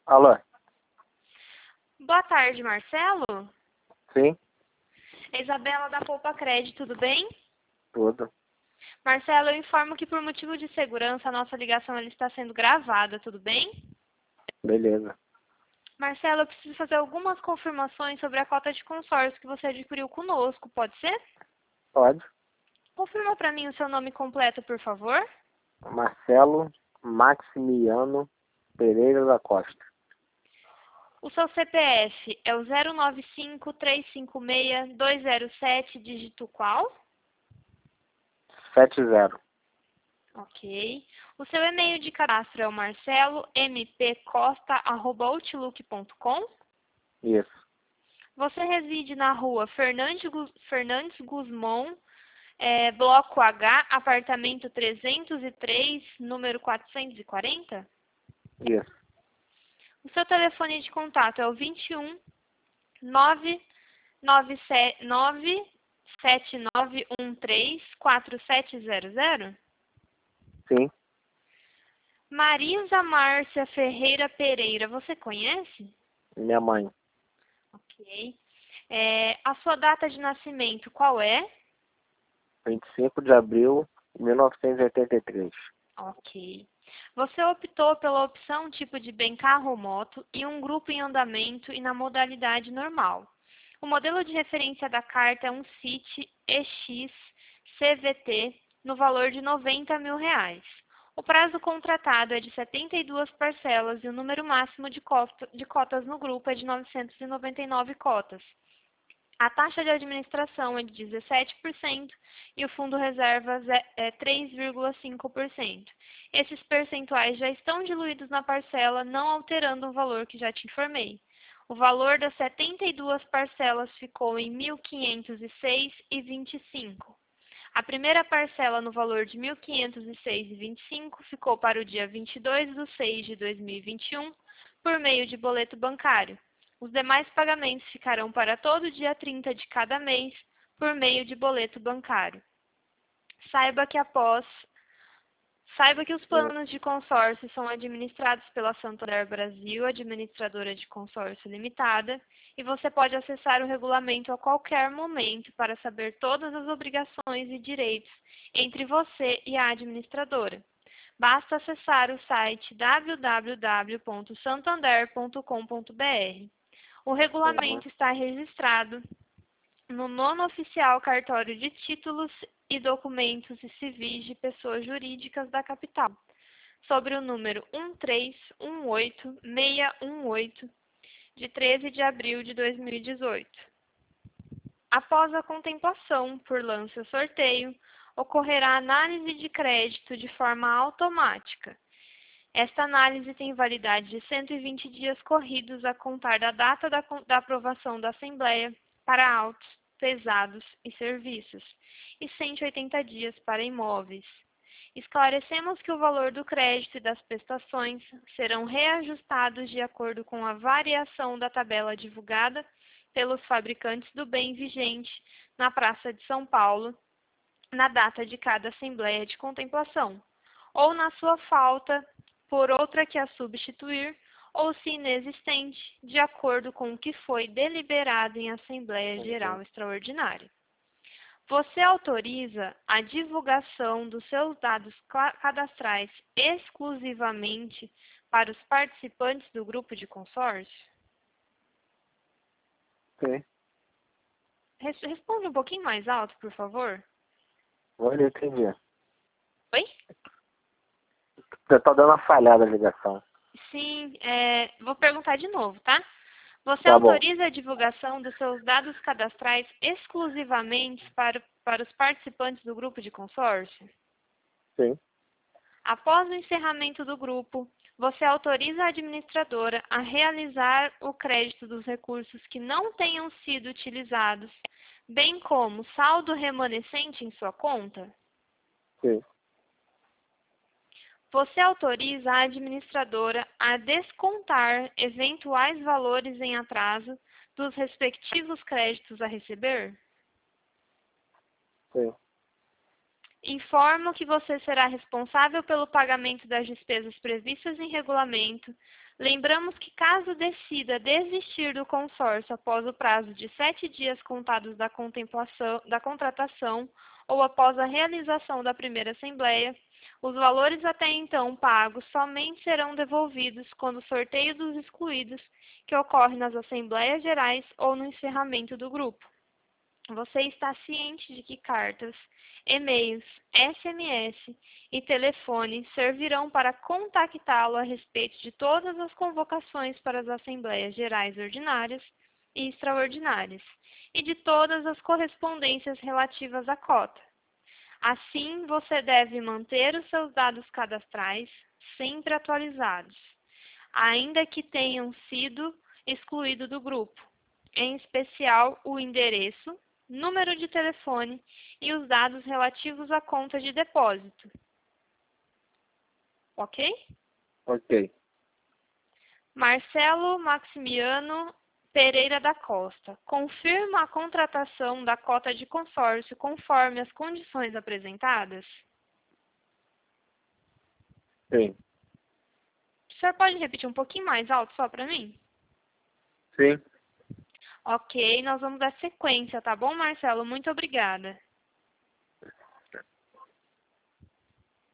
Alô? Boa tarde, Marcelo. Sim, É Isabela da Poupa Crédito, tudo bem? tudo. Marcelo, eu informo que por motivo de segurança a nossa ligação ela está sendo gravada, tudo bem? Beleza. Marcelo, eu preciso fazer algumas confirmações sobre a cota de consórcio que você adquiriu conosco, pode ser? Pode. Confirma para mim o seu nome completo, por favor. Marcelo Maximiano Pereira da Costa. O seu CPF é o 095-356-207, dígito qual? 70. Ok. O seu e-mail de cadastro é o marcelompcosta@outlook.com. Isso. Você reside na rua Fernandes Guzmão, Bloco H, apartamento 303, número 440? Isso. O seu telefone de contato é o 21 97913 4700? Sim. Marisa Márcia Ferreira Pereira, você conhece? Minha mãe. Ok. A sua data de nascimento, qual é? 25 de abril de 1983. Ok. Você optou pela opção tipo de bem carro ou moto e um grupo em andamento e na modalidade normal. O modelo de referência da carta é um City EX CVT no valor de R$ 90 mil. O prazo contratado é de 72 parcelas e o número máximo de cotas no grupo é de 999 cotas. A taxa de administração é de 17% e o fundo reservas é 3,5%. Esses percentuais já estão diluídos na parcela, não alterando o valor que já te informei. O valor das 72 parcelas ficou em R$ 1.506,25. A primeira parcela no valor de R$ 1.506,25 ficou para o dia 22/6/2021 por meio de boleto bancário. Os demais pagamentos ficarão para todo dia 30 de cada mês por meio de boleto bancário. Saiba que os planos de consórcio são administrados pela Santander Brasil, administradora de consórcio limitada, e você pode acessar o regulamento a qualquer momento para saber todas as obrigações e direitos entre você e a administradora. Basta acessar o site www.santander.com.br. O regulamento está registrado no 9º Oficial Cartório de Títulos e Documentos e Civis de Pessoas Jurídicas da Capital, sobre o número 1318618, de 13 de abril de 2018. Após a contemplação por lance ou sorteio, ocorrerá análise de crédito de forma automática. Esta análise tem validade de 120 dias corridos a contar da data da aprovação da Assembleia para autos, pesados e serviços, e 180 dias para imóveis. Esclarecemos que o valor do crédito e das prestações serão reajustados de acordo com a variação da tabela divulgada pelos fabricantes do bem vigente na Praça de São Paulo, na data de cada Assembleia de Contemplação, ou na sua falta por outra que a substituir, ou se inexistente, de acordo com o que foi deliberado em Assembleia Geral Extraordinária. Você autoriza a divulgação dos seus dados cadastrais exclusivamente para os participantes do grupo de consórcio? Sim. Responde um pouquinho mais alto, por favor. Olha, eu entendi. Oi? Você tá dando uma falhada a ligação. Sim, vou perguntar de novo, tá? Você Tá bom. autoriza a divulgação dos seus dados cadastrais exclusivamente para os participantes do grupo de consórcio? Sim. Após o encerramento do grupo, você autoriza a administradora a realizar o crédito dos recursos que não tenham sido utilizados, bem como saldo remanescente em sua conta? Sim. Você autoriza a administradora a descontar eventuais valores em atraso dos respectivos créditos a receber? Sim. Informo que você será responsável pelo pagamento das despesas previstas em regulamento Lembramos que caso decida desistir do consórcio após o prazo de 7 dias contados da contratação ou após a realização da primeira assembleia, os valores até então pagos somente serão devolvidos quando o sorteio dos excluídos, que ocorre nas assembleias gerais ou no encerramento do grupo. Você está ciente de que cartas, e-mails, SMS e telefone servirão para contactá-lo a respeito de todas as convocações para as assembleias gerais ordinárias e extraordinárias e de todas as correspondências relativas à cota. Assim, você deve manter os seus dados cadastrais sempre atualizados, ainda que tenham sido excluídos do grupo, em especial o endereço, número de telefone e os dados relativos à conta de depósito. Ok? Ok. Marcelo Maximiano Pereira da Costa. Confirma a contratação da cota de consórcio conforme as condições apresentadas? Sim. O senhor pode repetir um pouquinho mais alto só para mim? Sim. Ok, nós vamos dar sequência, tá bom, Marcelo? Muito obrigada.